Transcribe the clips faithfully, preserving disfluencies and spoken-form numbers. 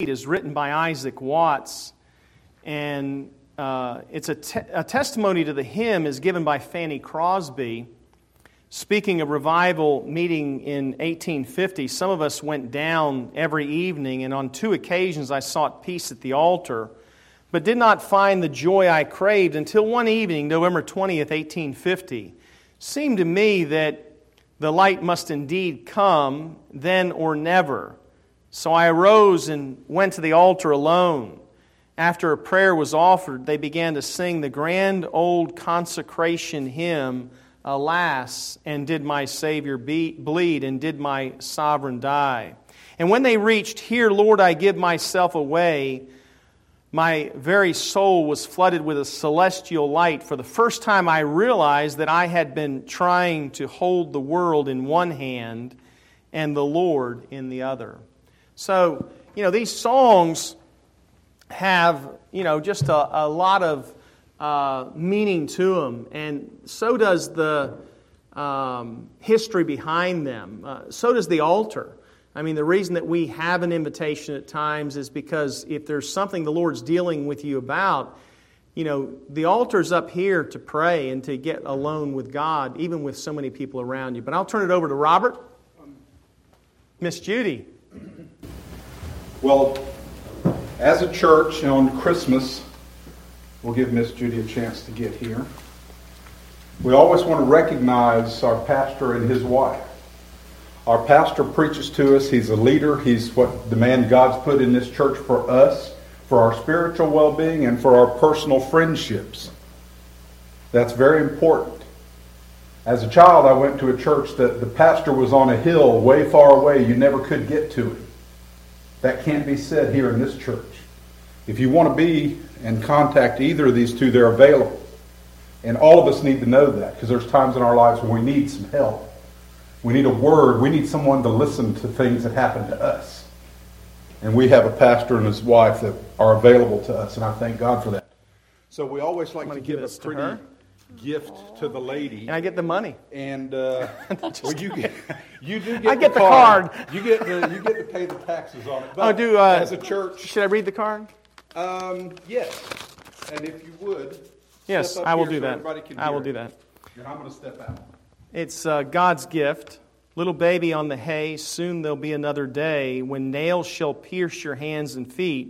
It is written by Isaac Watts, and uh, it's a, te- a testimony to the hymn is given by Fanny Crosby. Speaking of revival meeting in eighteen fifty, some of us went down every evening, and on two occasions I sought peace at the altar, but did not find the joy I craved until one evening, November twentieth, eighteen fifty. Seemed to me that the light must indeed come, then or never. So I arose and went to the altar alone. After a prayer was offered, they began to sing the grand old consecration hymn, Alas, and did my Savior be, bleed, and did my Sovereign die? And when they reached, Here, Lord, I give myself away, my very soul was flooded with a celestial light. For the first time I realized that I had been trying to hold the world in one hand and the Lord in the other. So, you know, these songs have, you know, just a, a lot of Uh, meaning to them, and so does the um, history behind them. Uh, so does the altar. I mean, the reason that we have an invitation at times is because if there's something the Lord's dealing with you about, you know, the altar's up here to pray and to get alone with God, even with so many people around you. But I'll turn it over to Robert. Miss Judy. Well, as a church on Christmas, we'll give Miss Judy a chance to get here. We always want to recognize our pastor and his wife. Our pastor preaches to us. He's a leader. He's what the man God's put in this church for us, for our spiritual well-being, and for our personal friendships. That's very important. As a child, I went to a church that the pastor was on a hill way far away. You never could get to him. That can't be said here in this church. If you want to be and contact either of these two, they're available. And all of us need to know that, because there's times in our lives when we need some help. We need a word. We need someone to listen to things that happen to us. And we have a pastor and his wife that are available to us, and I thank God for that. So we always like to give a pretty gift to the lady. And I get the money. And uh, well, you get you do get I get the, the card. card. You get the you get to pay the taxes on it. But oh, do uh, as a church, should I read the card? Um, yes, and if you would, yes, I will do so that. everybody can I will hear do it. that. And I'm going to step out. It's uh, God's gift. Little baby on the hay, soon there'll be another day when nails shall pierce your hands and feet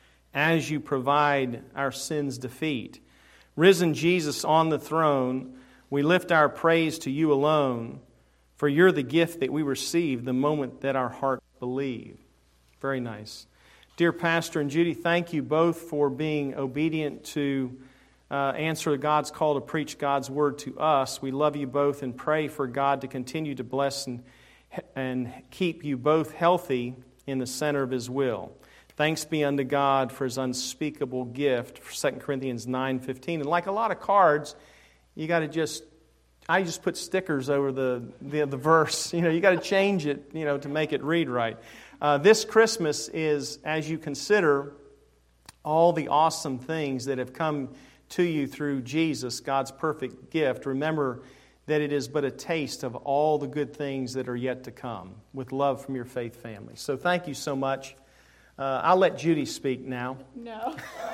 as you provide our sins' defeat. Risen Jesus on the throne, we lift our praise to you alone, for you're the gift that we receive the moment that our heart believe. Very nice. Dear Pastor and Judy, thank you both for being obedient to uh, answer God's call to preach God's word to us. We love you both and pray for God to continue to bless and, and keep you both healthy in the center of His will. Thanks be unto God for His unspeakable gift, for Second Corinthians nine fifteen. And like a lot of cards, you got to just, I just put stickers over the, the, the verse. You know, you got to change it, you know, to make it read right. Uh, this Christmas is, as you consider all the awesome things that have come to you through Jesus, God's perfect gift, remember that it is but a taste of all the good things that are yet to come, with love from your faith family. So thank you so much. Uh, I'll let Judy speak now. No.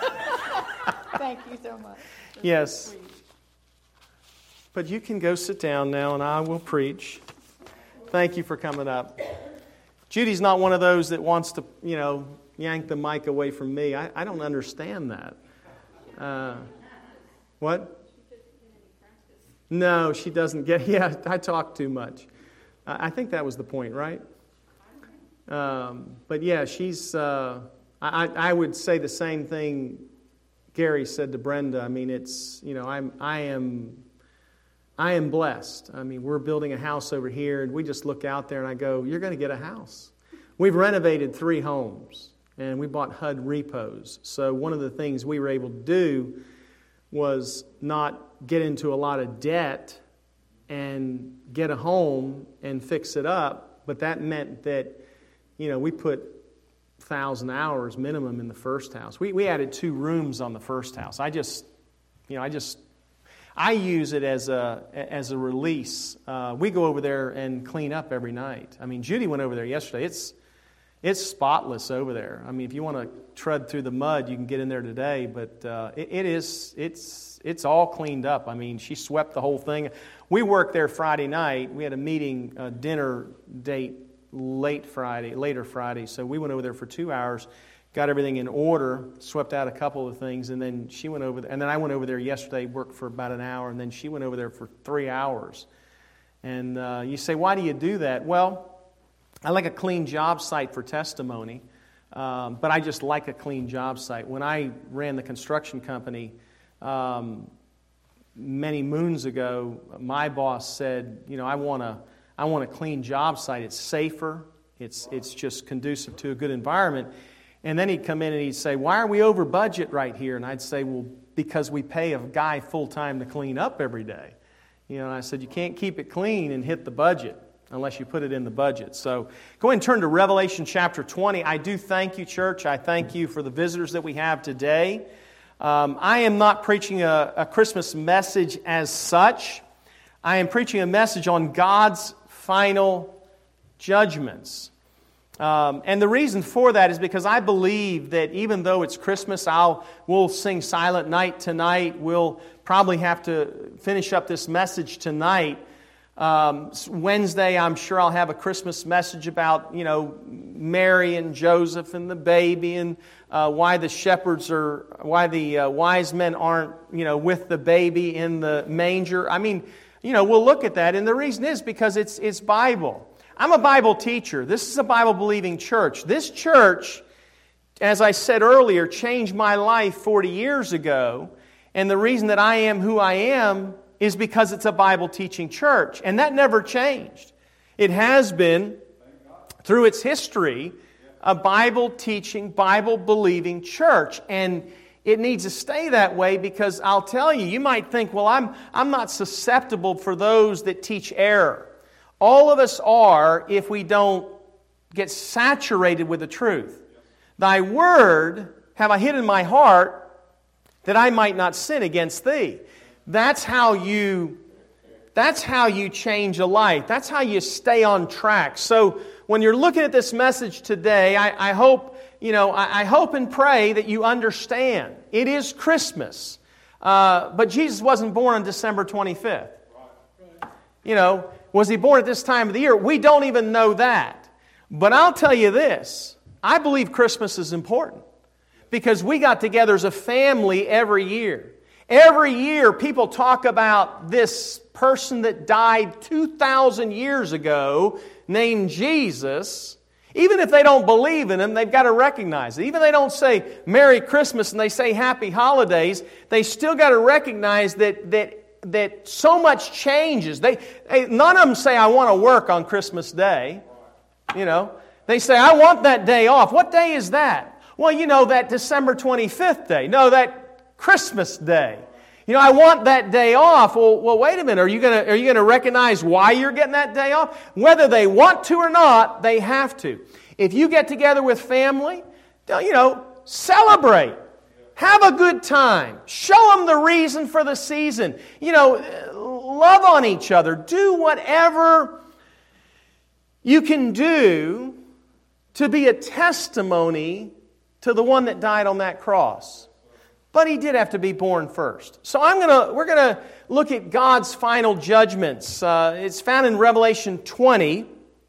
Thank you so much. That's yes. sweet. But you can go sit down now and I will preach. Thank you for coming up. Judy's not one of those that wants to, you know, yank the mic away from me. I, I don't understand that. Uh, what? No, she doesn't get, yeah, I talk too much. I, I think that was the point, right? Um, but yeah, she's, uh, I, I would say the same thing Gary said to Brenda. I mean, it's, you know, I'm, I am, I am blessed. I mean, we're building a house over here, and we just look out there and I go, you're going to get a house. We've renovated three homes, and we bought H U D repos. So one of the things we were able to do was not get into a lot of debt and get a home and fix it up, but that meant that, you know, we put one thousand hours minimum in the first house. We we added two rooms on the first house. I just, you know, I just, I use it as a as a release. Uh, we go over there and clean up every night. I mean, Judy went over there yesterday. It's It's spotless over there. I mean, if you want to tread through the mud, you can get in there today. But uh, it, it is, it's, it's all cleaned up. I mean, she swept the whole thing. We worked there Friday night. We had a meeting, a dinner date late Friday, later Friday. So we went over there for two hours, got everything in order, swept out a couple of things, and then she went over there. And then I went over there yesterday, worked for about an hour, and then she went over there for three hours. And uh, you say, why do you do that? Well, I like a clean job site for testimony, um, but I just like a clean job site. When I ran the construction company um, many moons ago, my boss said, you know, I want a, I want a clean job site. It's safer. It's, it's just conducive to a good environment. And then he'd come in and he'd say, why are we over budget right here? And I'd say, well, because we pay a guy full-time to clean up every day. You know, and I said, you can't keep it clean and hit the budget unless you put it in the budget. So go ahead and turn to Revelation chapter twenty. I do thank you, church. I thank you for the visitors that we have today. Um, I am not preaching a, a Christmas message as such. I am preaching a message on God's final judgments. Um, and the reason for that is because I believe that even though it's Christmas, I'll we'll sing Silent Night tonight. We'll probably have to finish up this message tonight. Um, Wednesday, I'm sure I'll have a Christmas message about, you know, Mary and Joseph and the baby and uh, why the shepherds are, why the uh, wise men aren't, you know, with the baby in the manger. I mean, you know, we'll look at that, and the reason is because it's it's Bible. I'm a Bible teacher. This is a Bible-believing church. This church, as I said earlier, changed my life forty years ago, and the reason that I am who I am is because it's a Bible-teaching church. And that never changed. It has been, through its history, a Bible-teaching, Bible-believing church. And it needs to stay that way because I'll tell you, you might think, well, I'm, I'm not susceptible for those that teach error. All of us are if we don't get saturated with the truth. Thy word have I hid in my heart that I might not sin against thee. That's how you, that's how you change a life. That's how you stay on track. So when you're looking at this message today, I, I hope, you know, I, I hope and pray that you understand. It is Christmas. Uh, but Jesus wasn't born on December twenty-fifth. You know, was He born at this time of the year? We don't even know that. But I'll tell you this. I believe Christmas is important because we got together as a family every year. Every year, people talk about this person that died two thousand years ago named Jesus. Even if they don't believe in Him, they've got to recognize it. Even if they don't say Merry Christmas and they say Happy Holidays, they still got to recognize that, that, that so much changes. They, they, none of them say, I want to work on Christmas Day. You know, they say, I want that day off. What day is that? Well, you know, that December twenty-fifth day. No, that Christmas Day. You know, I want that day off. Well, well, wait a minute. Are you going to are you going to recognize why you're getting that day off? Whether they want to or not, they have to. If you get together with family, you know, celebrate. Have a good time. Show them the reason for the season. You know, love on each other. Do whatever you can do to be a testimony to the one that died on that cross. But He did have to be born first. So I'm gonna we're gonna look at God's final judgments. Uh, it's found in Revelation twenty.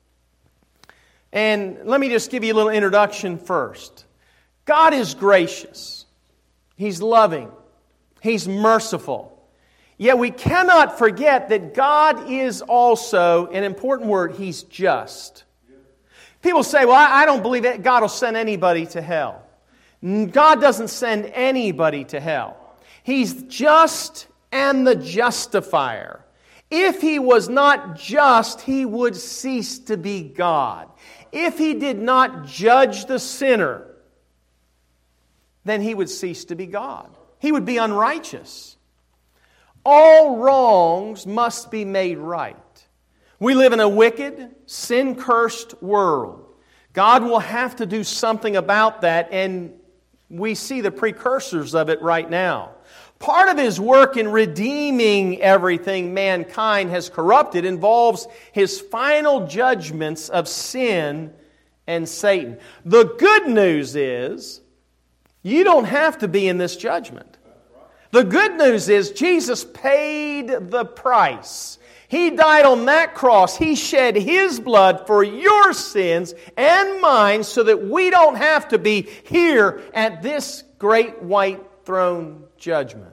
And let me just give you a little introduction first. God is gracious. He's loving. He's merciful. Yet we cannot forget that God is also, an important word, He's just. People say, well, I don't believe that God will send anybody to hell. God doesn't send anybody to hell. He's just and the justifier. If He was not just, He would cease to be God. If He did not judge the sinner, then He would cease to be God. He would be unrighteous. All wrongs must be made right. We live in a wicked, sin-cursed world. God will have to do something about that, and we see the precursors of it right now. Part of His work in redeeming everything mankind has corrupted involves His final judgments of sin and Satan. The good news is you don't have to be in this judgment. The good news is Jesus paid the price. He died on that cross. He shed His blood for your sins and mine so that we don't have to be here at this great white throne judgment.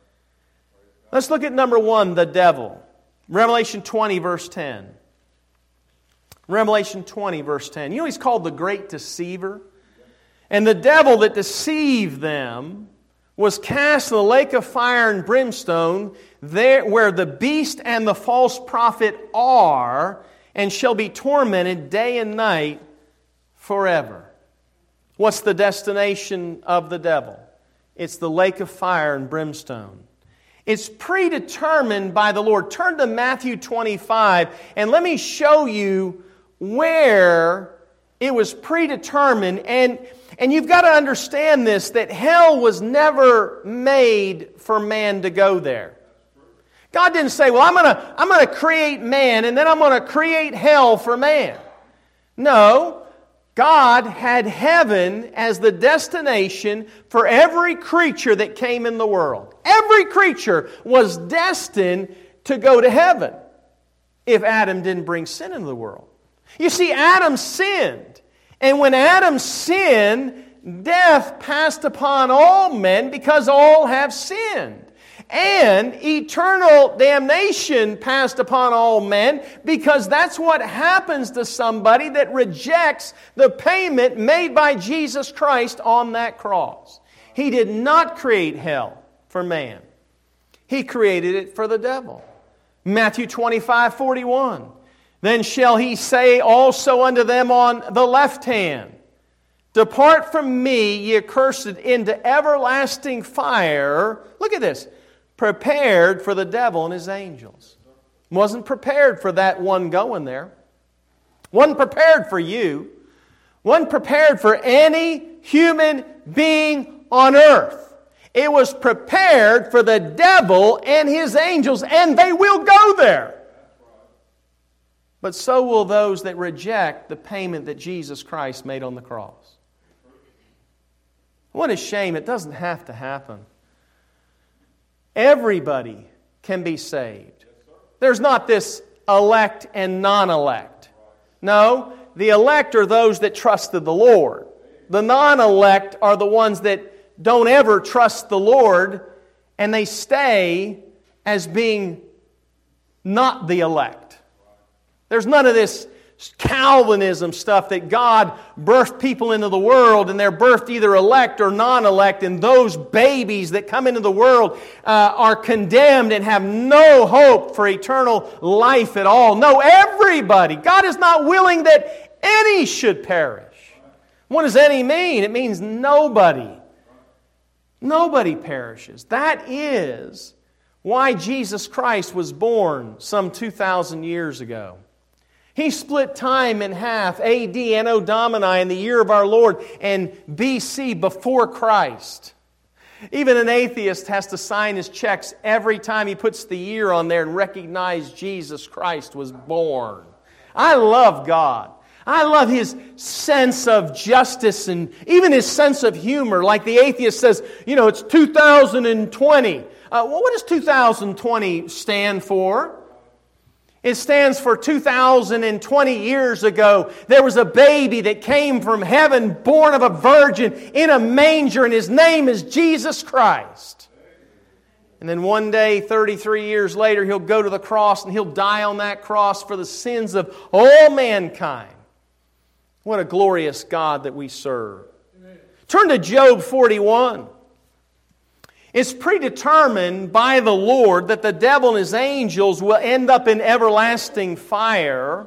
Let's look at number one, the devil. Revelation twenty, verse ten. Revelation twenty, verse ten. You know he's called the great deceiver? And the devil that deceived them was cast in the lake of fire and brimstone, there where the beast and the false prophet are, and shall be tormented day and night forever. What's the destination of the devil? It's the lake of fire and brimstone. It's predetermined by the Lord. Turn to Matthew twenty-five, and let me show you where it was predetermined. And, and you've got to understand this, that hell was never made for man to go there. God didn't say, well, I'm going to I'm going to create man, and then I'm going to create hell for man. No, God had heaven as the destination for every creature that came in the world. Every creature was destined to go to heaven if Adam didn't bring sin into the world. You see, Adam sinned. And when Adam sinned, death passed upon all men because all have sinned. And eternal damnation passed upon all men because that's what happens to somebody that rejects the payment made by Jesus Christ on that cross. He did not create hell for man. He created it for the devil. Matthew twenty-five, forty-one. Then shall he say also unto them on the left hand, Depart from me, ye accursed, into everlasting fire. Look at this. Prepared for the devil and his angels. Wasn't prepared for that one going there. Wasn't prepared for you. Wasn't prepared for any human being on earth. It was prepared for the devil and his angels, and they will go there. But so will those that reject the payment that Jesus Christ made on the cross. What a shame. It doesn't have to happen. Everybody can be saved. There's not this elect and non-elect. No, the elect are those that trusted the Lord. The non-elect are the ones that don't ever trust the Lord, and they stay as being not the elect. There's none of this Calvinism stuff that God birthed people into the world and they're birthed either elect or non-elect, and those babies that come into the world uh, are condemned and have no hope for eternal life at all. No, everybody. God is not willing that any should perish. What does any mean? It means nobody. Nobody perishes. That is why Jesus Christ was born some two thousand years ago. He split time in half, A D, Anno Domini, in the year of our Lord, and B C, before Christ. Even an atheist has to sign his checks every time he puts the year on there and recognize Jesus Christ was born. I love God. I love His sense of justice and even His sense of humor. Like the atheist says, you know, it's two thousand twenty. Uh, well, what does two thousand twenty stand for? It stands for two thousand twenty years ago, there was a baby that came from heaven, born of a virgin, in a manger, and His name is Jesus Christ. And then one day, thirty-three years later, He'll go to the cross and He'll die on that cross for the sins of all mankind. What a glorious God that we serve. Turn to Job forty-one. It's predetermined by the Lord that the devil and his angels will end up in everlasting fire.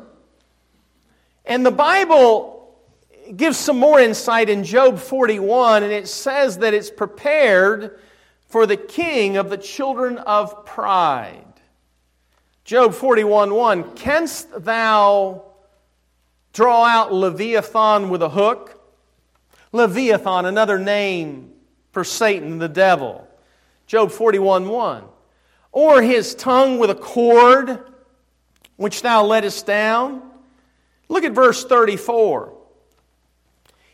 And the Bible gives some more insight in Job forty-one, and it says that it's prepared for the king of the children of pride. Job forty-one one, Canst thou draw out Leviathan with a hook? Leviathan, another name for Satan, the devil. Job forty-one one. Or his tongue with a cord, which thou lettest down. Look at verse thirty-four.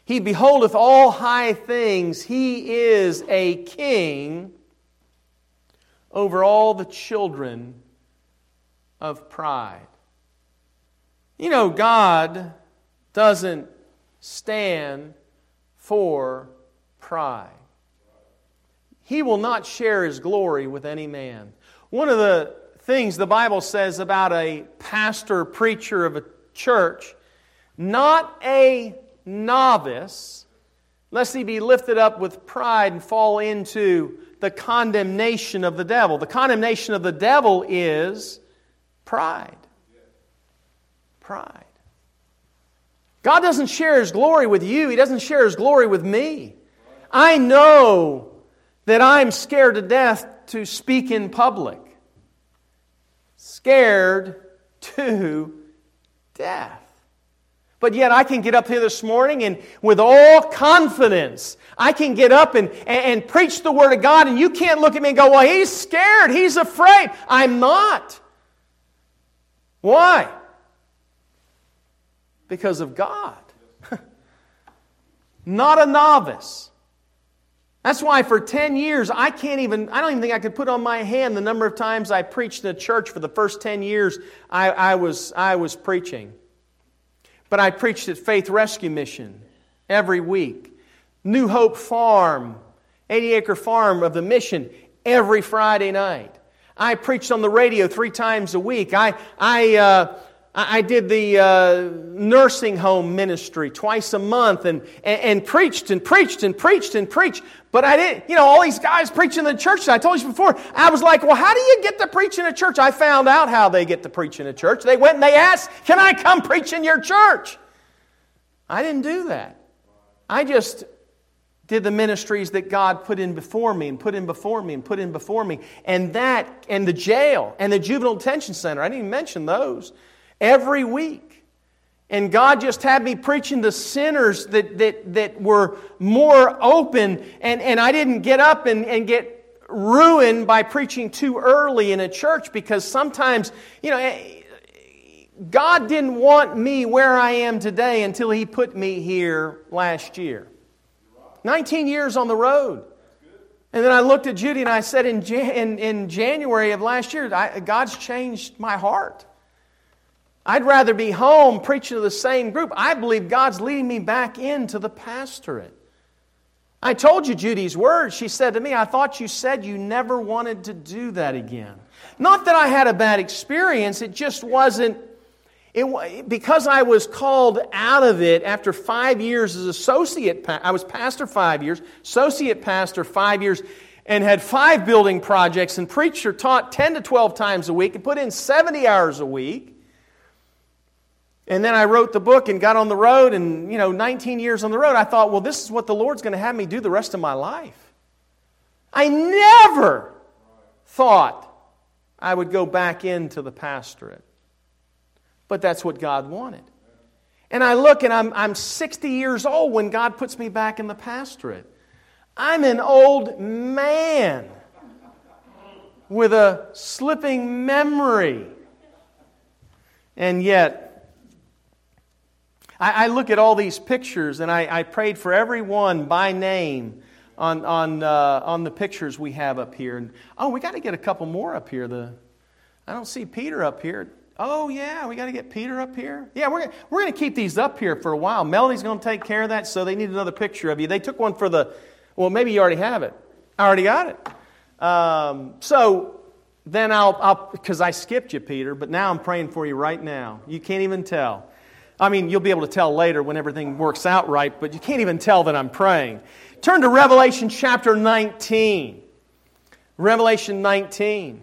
He beholdeth all high things. He is a king over all the children of pride. You know, God doesn't stand for pride. He will not share His glory with any man. One of the things the Bible says about a pastor, preacher of a church, not a novice, lest he be lifted up with pride and fall into the condemnation of the devil. The condemnation of the devil is pride. Pride. God doesn't share His glory with you. He doesn't share His glory with me. I know that I'm scared to death to speak in public. Scared to death. But yet I can get up here this morning and with all confidence, I can get up and, and, and preach the Word of God, and you can't look at me and go, well, he's scared, he's afraid. I'm not. Why? Because of God. Not a novice. That's why for ten years, I can't even, I don't even think I could put on my hand the number of times I preached in a church for the first ten years I, I was I was preaching. But I preached at Faith Rescue Mission every week. New Hope Farm, eighty acre farm of the mission, every Friday night. I preached on the radio three times a week. I I uh, I did the uh, nursing home ministry twice a month and, and, and preached and preached and preached and preached. But I didn't, you know, all these guys preaching in the church, I told you before, I was like, well, how do you get to preach in a church? I found out how they get to preach in a church. They went and they asked, can I come preach in your church? I didn't do that. I just did the ministries that God put in before me and put in before me and put in before me. And that, and the jail and the juvenile detention center, I didn't even mention those, every week. And God just had me preaching to sinners that that, that were more open. And, and I didn't get up and, and get ruined by preaching too early in a church, because sometimes, you know, God didn't want me where I am today until He put me here last year. nineteen years on the road. And then I looked at Judy and I said in, Jan- in, in January of last year, I, God's changed my heart. I'd rather be home preaching to the same group. I believe God's leading me back into the pastorate. I told you Judy's words. She said to me, I thought you said you never wanted to do that again. Not that I had a bad experience. It just wasn't, it, because I was called out of it after five years as associate pastor. I was pastor five years, associate pastor five years, and had five building projects and preached or taught ten to twelve times a week and put in seventy hours a week. And then I wrote the book and got on the road, and, you know, nineteen years on the road, I thought, well, this is what the Lord's going to have me do the rest of my life. I never thought I would go back into the pastorate. But that's what God wanted. And I look, and I'm, I'm sixty years old when God puts me back in the pastorate. I'm an old man with a slipping memory. And yet, I, I look at all these pictures, and I, I prayed for everyone by name on on uh, on the pictures we have up here. And oh, we got to get a couple more up here. The I don't see Peter up here. Oh yeah, we got to get Peter up here. Yeah, we're we're going to keep these up here for a while. Melody's going to take care of that, so they need another picture of you. They took one for the. Well, maybe you already have it. I already got it. Um, so then I'll I'll because I skipped you, Peter. But now I'm praying for you right now. You can't even tell. I mean, you'll be able to tell later when everything works out right, but you can't even tell that I'm praying. Turn to Revelation chapter nineteen. Revelation nineteen.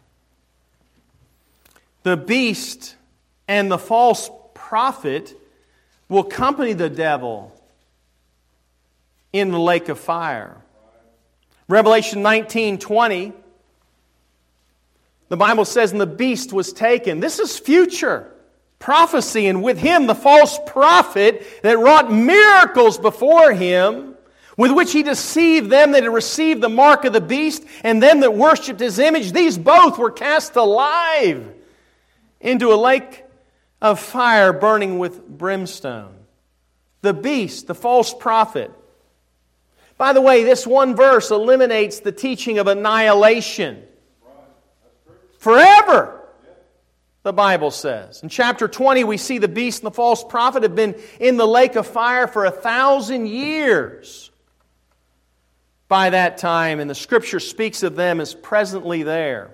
The beast and the false prophet will accompany the devil in the lake of fire. Revelation nineteen twenty. The Bible says, and the beast was taken. This is future prophecy, and with him the false prophet that wrought miracles before him, with which he deceived them that had received the mark of the beast and them that worshipped his image. These both were cast alive into a lake of fire burning with brimstone. the beast, the false prophet. By the way, this one verse eliminates the teaching of annihilation. Forever, the Bible says. In chapter twenty, we see the beast and the false prophet have been in the lake of fire for a thousand years by that time, and the Scripture speaks of them as presently there.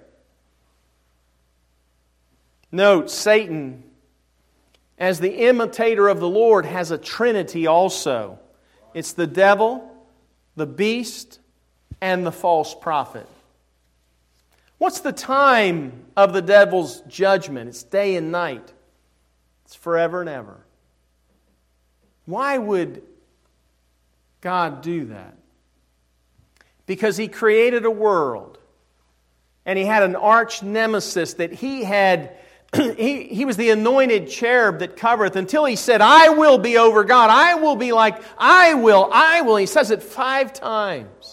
Note, Satan, as the imitator of the Lord, has a trinity also. It's the devil, the beast, and the false prophet. What's the time of the devil's judgment? It's day and night. It's forever and ever. Why would God do that? Because He created a world, and He had an arch nemesis that He had. he, he was the anointed cherub that covereth, until He said, I will be over God. I will be like, I will, I will. He says it five times.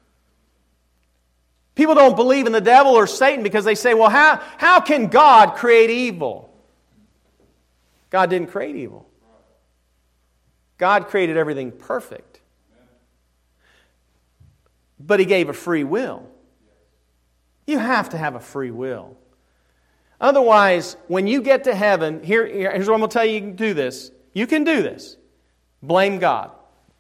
People don't believe in the devil or Satan because they say, well, how, how can God create evil? God didn't create evil. God created everything perfect. But He gave a free will. You have to have a free will. Otherwise, when you get to heaven, here, here's what I'm going to tell you, you can do this. You can do this. Blame God.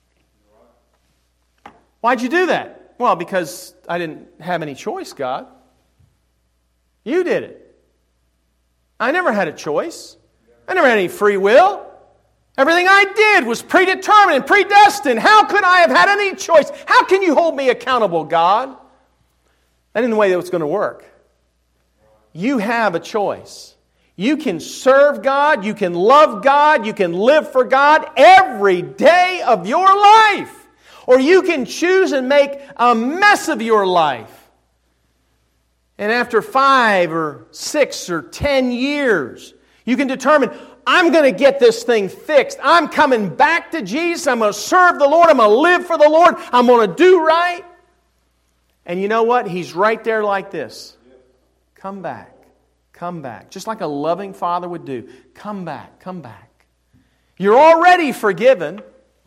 Why'd you do that? Well, because I didn't have any choice, God. You did it. I never had a choice. I never had any free will. Everything I did was predetermined and predestined. How could I have had any choice? How can you hold me accountable, God? That isn't the way that it's going to work. You have a choice. You can serve God, you can love God, you can live for God every day of your life. Or you can choose and make a mess of your life. And after five or six or ten years, you can determine, I'm going to get this thing fixed. I'm coming back to Jesus. I'm going to serve the Lord. I'm going to live for the Lord. I'm going to do right. And you know what? He's right there like this. Come back. Come back. Just like a loving father would do. Come back. Come back. You're already forgiven.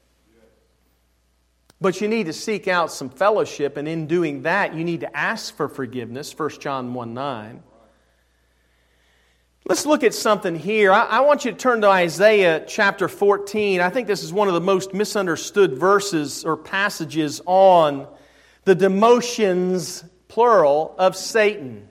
But you need to seek out some fellowship, and in doing that, you need to ask for forgiveness, First John one nine. Let's look at something here. I, I want you to turn to Isaiah chapter fourteen. I think this is one of the most misunderstood verses or passages on the demotions, plural, of Satan.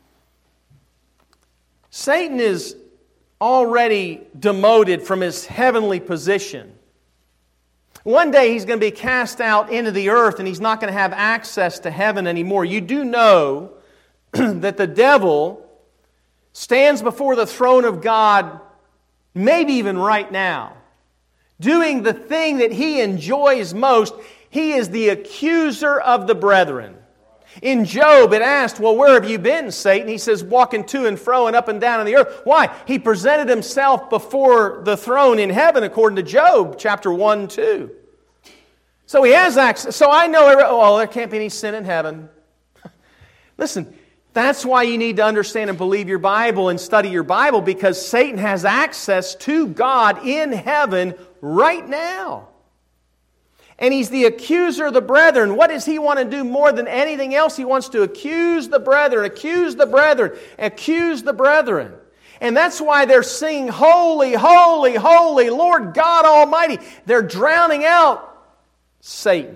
Satan is already demoted from his heavenly position. One day he's going to be cast out into the earth and he's not going to have access to heaven anymore. You do know that the devil stands before the throne of God, maybe even right now, doing the thing that he enjoys most. He is the accuser of the brethren. In Job, it asked, well, where have you been, Satan? He says, walking to and fro and up and down in the earth. Why? He presented himself before the throne in heaven, according to Job, chapter one, two. So he has access. So I know, every, oh, there can't be any sin in heaven. Listen, that's why you need to understand and believe your Bible and study your Bible, because Satan has access to God in heaven right now. And he's the accuser of the brethren. What does he want to do more than anything else? He wants to accuse the brethren, accuse the brethren, accuse the brethren. And that's why they're singing, holy, holy, holy, Lord God Almighty. They're drowning out Satan.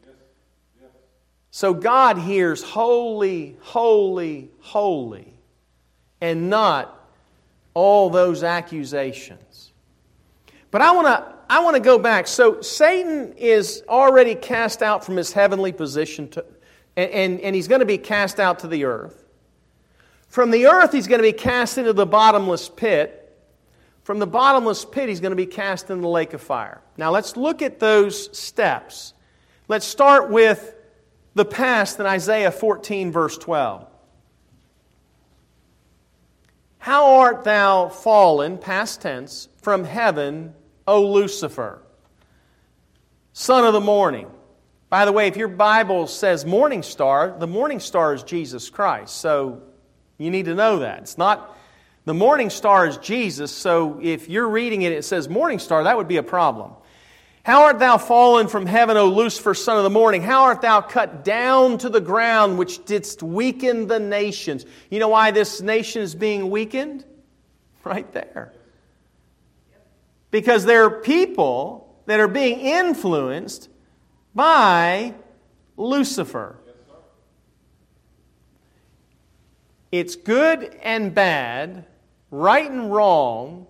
So God hears holy, holy, holy, and not all those accusations. But I want to I want to go back. So Satan is already cast out from his heavenly position, to, and, and, and he's going to be cast out to the earth. From the earth, he's going to be cast into the bottomless pit. From the bottomless pit, he's going to be cast into the lake of fire. Now let's look at those steps. Let's start with the past in Isaiah fourteen, verse twelve. How art thou fallen, past tense, from heaven, O Lucifer, son of the morning. By the way, if your Bible says morning star, the morning star is Jesus Christ. So you need to know that. It's not, the morning star is Jesus, so if you're reading it, it says morning star, that would be a problem. How art thou fallen from heaven, O Lucifer, son of the morning? How art thou cut down to the ground, which didst weaken the nations? You know why this nation is being weakened? Right there. Because there are people that are being influenced by Lucifer. It's good and bad, right and wrong,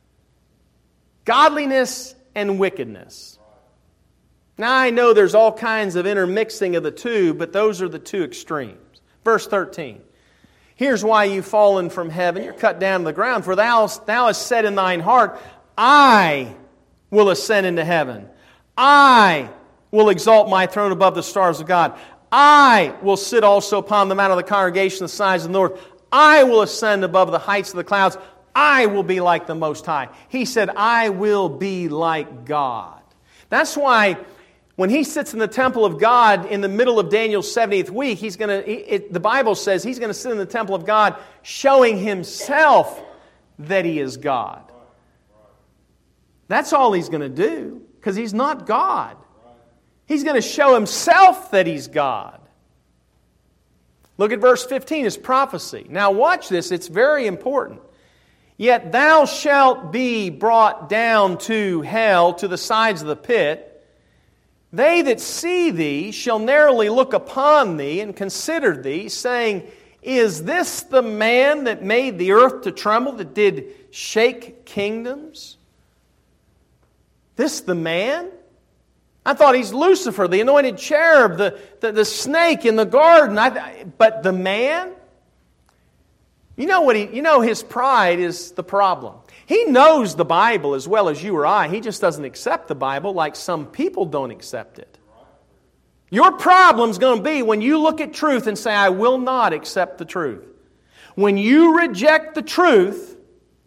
godliness and wickedness. Now I know there's all kinds of intermixing of the two, but those are the two extremes. Verse thirteen. Here's why you've fallen from heaven, you're cut down to the ground. For thou, thou hast said in thine heart, I will ascend into heaven. I will exalt my throne above the stars of God. I will sit also upon the mount of the congregation, the sides of the north. I will ascend above the heights of the clouds. I will be like the Most High. He said, I will be like God. That's why when he sits in the temple of God in the middle of Daniel's seventieth week, he's going to. The Bible says he's going to sit in the temple of God showing himself that he is God. That's all he's going to do, because he's not God. He's going to show himself that he's God. Look at verse fifteen, his prophecy. Now watch this, it's very important. Yet thou shalt be brought down to hell, to the sides of the pit. They that see thee shall narrowly look upon thee and consider thee, saying, Is this the man that made the earth to tremble, that did shake kingdoms? This the man? I thought he's Lucifer, the anointed cherub, the, the, the snake in the garden. I, but the man? You know what he? You know his pride is the problem. He knows the Bible as well as you or I. He just doesn't accept the Bible like some people don't accept it. Your problem's going to be when you look at truth and say, I will not accept the truth. When you reject the truth,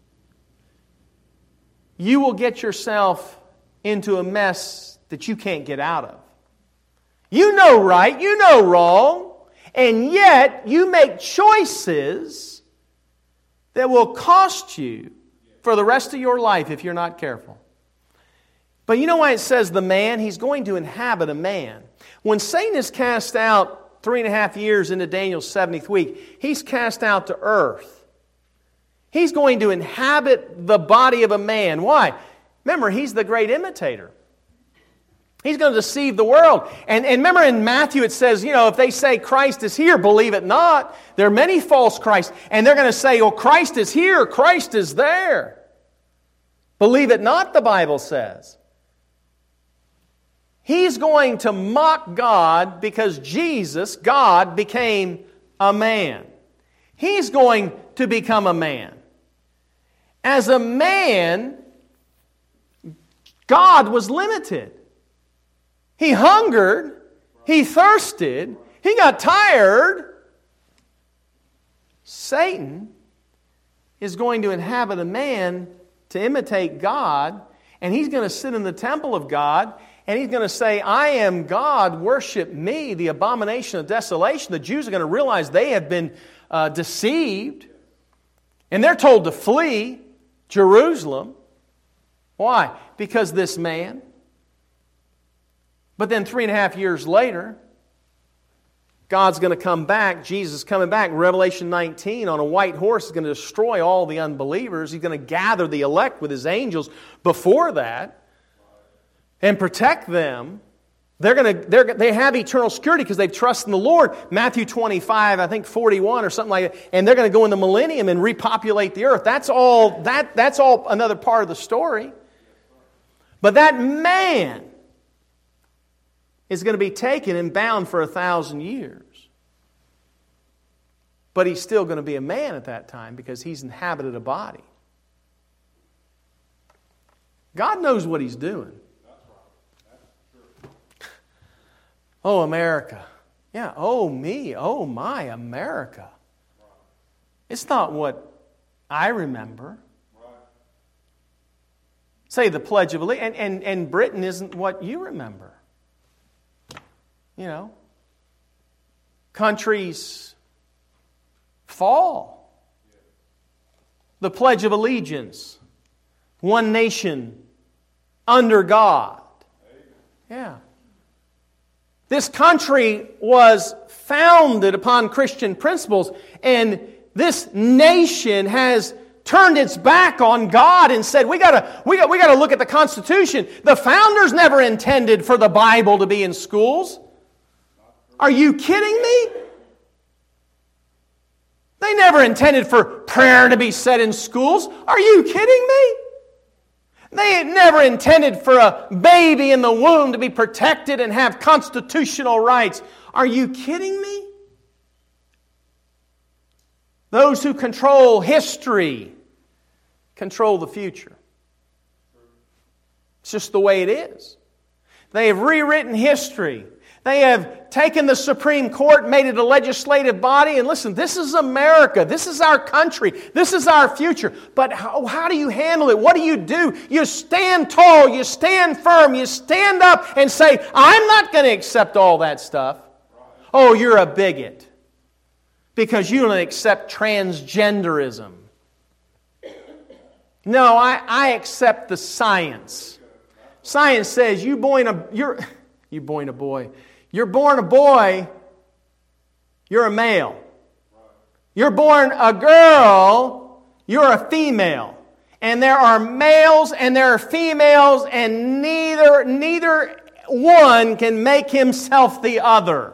you will get yourself into a mess that you can't get out of. You know right, you know wrong, and yet you make choices that will cost you for the rest of your life if you're not careful. But you know why it says the man? He's going to inhabit a man. When Satan is cast out three and a half years into Daniel's seventieth week, he's cast out to earth. He's going to inhabit the body of a man. Why? Remember, he's the great imitator. He's going to deceive the world. And, and remember in Matthew it says, you know, if they say Christ is here, believe it not. There are many false Christs. And they're going to say, oh, Christ is here, Christ is there. Believe it not, the Bible says. He's going to mock God because Jesus, God, became a man. He's going to become a man. As a man, God was limited. He hungered, he thirsted, he got tired. Satan is going to inhabit a man to imitate God, and he's going to sit in the temple of God, and he's going to say, I am God, worship me, the abomination of desolation. The Jews are going to realize they have been uh, deceived, and they're told to flee Jerusalem. Why? Because this man. But then three and a half years later, God's going to come back. Jesus is coming back. Revelation nineteen, on a white horse, is going to destroy all the unbelievers. He's going to gather the elect with His angels before that and protect them. They're going to, they're, they have eternal security because they've trusted in the Lord. Matthew twenty-five, I think forty-one or something like that. And they're going to go in the millennium and repopulate the earth. That's all, that, that's all another part of the story. But that man is going to be taken and bound for a thousand years. But he's still going to be a man at that time because he's inhabited a body. God knows what He's doing. Oh, America. Yeah, oh, me. Oh, my, America. It's not what I remember. Say the Pledge of Allegiance. And, and, and Britain isn't what you remember. You know, countries fall. The Pledge of Allegiance, one nation under God. Yeah. This country was founded upon Christian principles, and this nation has turned its back on God and said, we gotta, we got, we gotta look at the Constitution. The founders never intended for the Bible to be in schools. Are you kidding me? They never intended for prayer to be said in schools. Are you kidding me? They never intended for a baby in the womb to be protected and have constitutional rights. Are you kidding me? Those who control history control the future. It's just the way it is. They have rewritten history. They have taken the Supreme Court, made it a legislative body, and listen, this is America. This is our country. This is our future. But how, how do you handle it? What do you do? You stand tall. You stand firm. You stand up and say, I'm not going to accept all that stuff. Oh, you're a bigot because you don't accept transgenderism. No, I, I accept the science. Science says you born a you're you born a boy. You're born a boy, you're a male. You're born a girl, you're a female. And there are males and there are females, and neither neither one can make himself the other.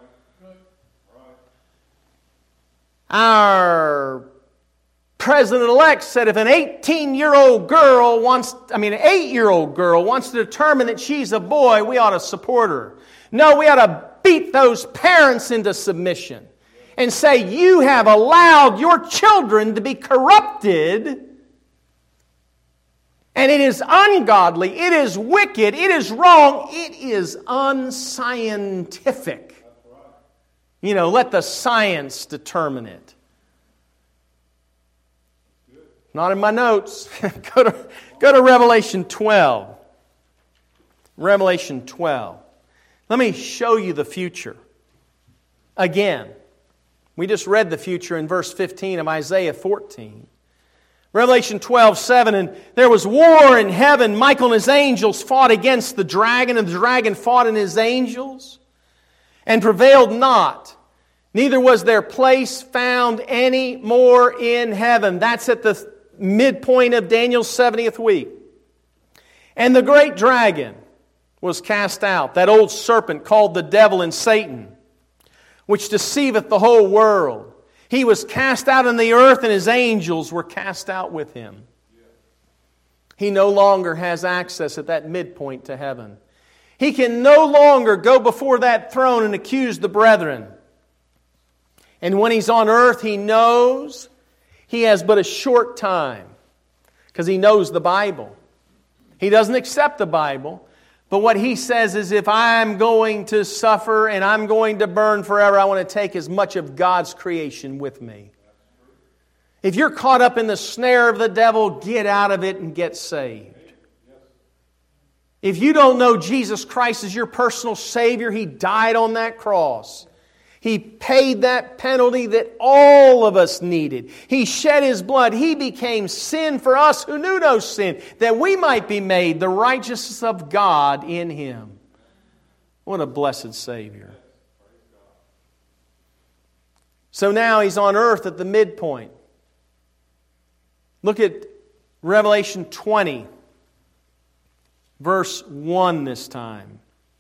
Our President-elect said if an eighteen-year-old girl wants, I mean an eight-year-old girl wants to determine that she's a boy, we ought to support her. No, we ought to beat those parents into submission and say, you have allowed your children to be corrupted, and it is ungodly, it is wicked, it is wrong, it is unscientific. You know, let the science determine it. Not in my notes. go to, go to Revelation twelve. Revelation twelve. Let me show you the future. Again, we just read the future in verse fifteen of Isaiah fourteen. Revelation twelve, seven, and there was war in heaven. Michael and his angels fought against the dragon, and the dragon fought in his angels, and prevailed not. Neither was their place found any more in heaven. That's at the midpoint of Daniel's seventieth week. And the great dragon was cast out, that old serpent called the devil and Satan, which deceiveth the whole world. He was cast out in the earth, and his angels were cast out with him. He no longer has access at that midpoint to heaven. He can no longer go before that throne and accuse the brethren. And when he's on earth, he knows he has but a short time, because he knows the Bible. He doesn't accept the Bible. But what he says is, if I'm going to suffer and I'm going to burn forever, I want to take as much of God's creation with me. If you're caught up in the snare of the devil, get out of it and get saved. If you don't know Jesus Christ as your personal Savior, He died on that cross. He paid that penalty that all of us needed. He shed His blood. He became sin for us who knew no sin, that we might be made the righteousness of God in Him. What a blessed Savior. So now He's on earth at the midpoint. Look at Revelation twenty, verse one this time.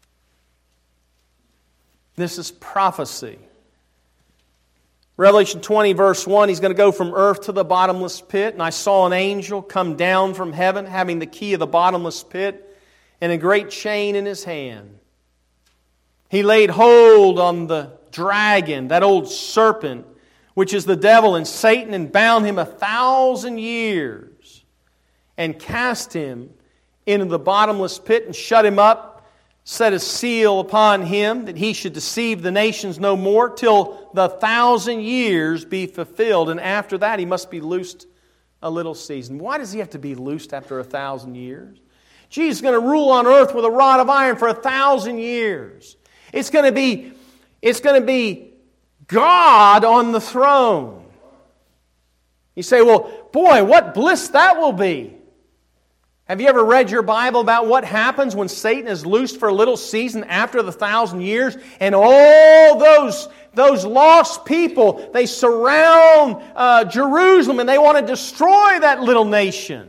This is prophecy. Revelation twenty, verse one, He's going to go from earth to the bottomless pit. And I saw an angel come down from heaven, having the key of the bottomless pit and a great chain in his hand. He laid hold on the dragon, that old serpent, which is the devil and Satan, and bound him a thousand years, and cast him into the bottomless pit and shut him up, set a seal upon him, that he should deceive the nations no more, till the thousand years be fulfilled. And after that he must be loosed a little season. Why does he have to be loosed after a thousand years? Jesus is going to rule on earth with a rod of iron for a thousand years. It's going to be, it's going to be God on the throne. You say, well, boy, what bliss that will be. Have you ever read your Bible about what happens when Satan is loosed for a little season after the thousand years, and all those, those lost people, they surround uh, Jerusalem and they want to destroy that little nation?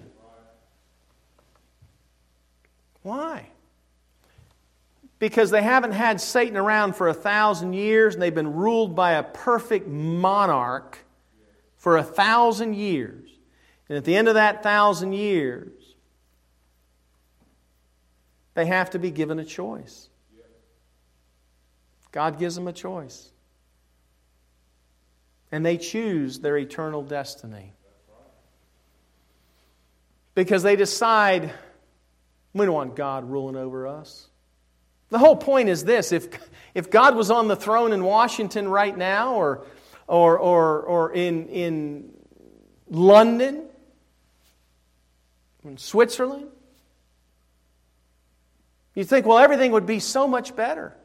Why? Because they haven't had Satan around for a thousand years and they've been ruled by a perfect monarch for a thousand years. And at the end of that thousand years, they have to be given a choice. God gives them a choice. And they choose their eternal destiny. Because they decide, we don't want God ruling over us. The whole point is this: if if God was on the throne in Washington right now, or or or or in in London, in Switzerland, you'd think, well, everything would be so much better.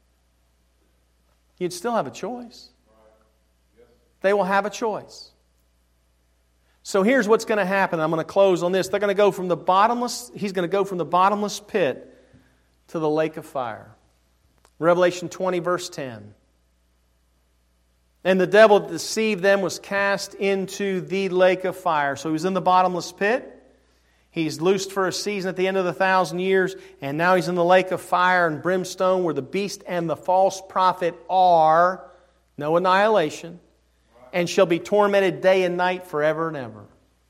You'd still have a choice. They will have a choice. So here's what's going to happen. I'm going to close on this. They're going to go from the bottomless, he's going to go from the bottomless pit to the lake of fire. Revelation twenty, verse ten. And the devil that deceived them was cast into the lake of fire. So he was in the bottomless pit. He's loosed for a season at the end of the thousand years. And now he's in the lake of fire and brimstone where the beast and the false prophet are. No annihilation. And shall be tormented day and night forever and ever.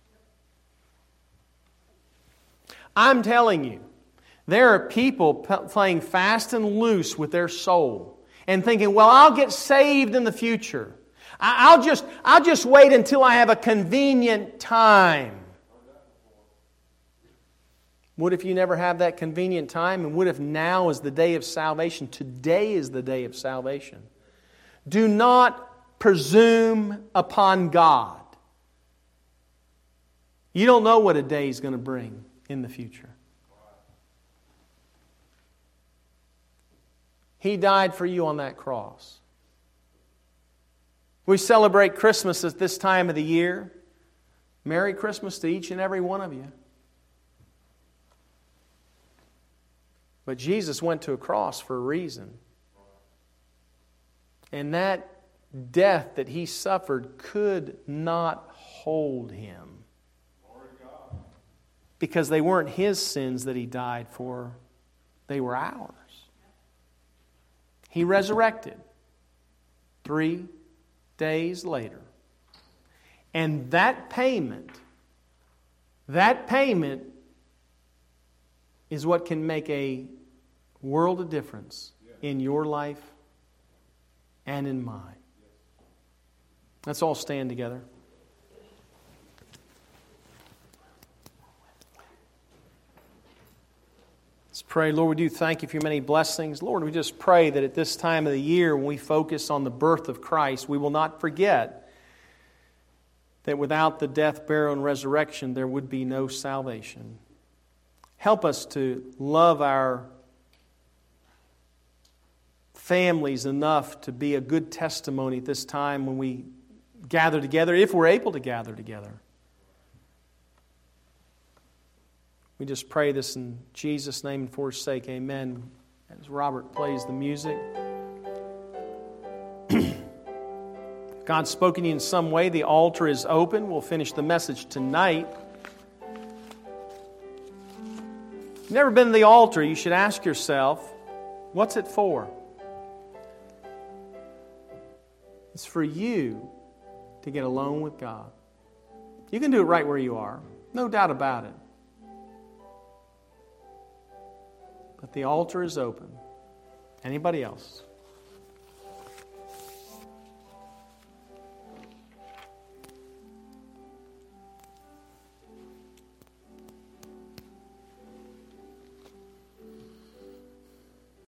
I'm telling you, there are people playing fast and loose with their soul and thinking, well, I'll get saved in the future. I'll just, I'll just wait until I have a convenient time. What if you never have that convenient time? And what if now is the day of salvation? Today is the day of salvation. Do not presume upon God. You don't know what a day is going to bring in the future. He died for you on that cross. We celebrate Christmas at this time of the year. Merry Christmas to each and every one of you. But Jesus went to a cross for a reason. And that death that He suffered could not hold Him. Because they weren't His sins that He died for. They were ours. He resurrected three days later. And that payment, that payment is what can make a world of difference in your life and in mine. Let's all stand together. Let's pray. Lord, we do thank You for Your many blessings. Lord, we just pray that at this time of the year when we focus on the birth of Christ, we will not forget that without the death, burial, and resurrection, there would be no salvation. Help us to love our families enough to be a good testimony at this time when we gather together, if we're able to gather together. We just pray this in Jesus' name and for His sake. Amen. As Robert plays the music. God's spoken to you in some way. The altar is open. We'll finish the message tonight. If you've never been to the altar, you should ask yourself, what's it for? It's for you to get alone with God. You can do it right where you are. No doubt about it. But the altar is open. Anybody else?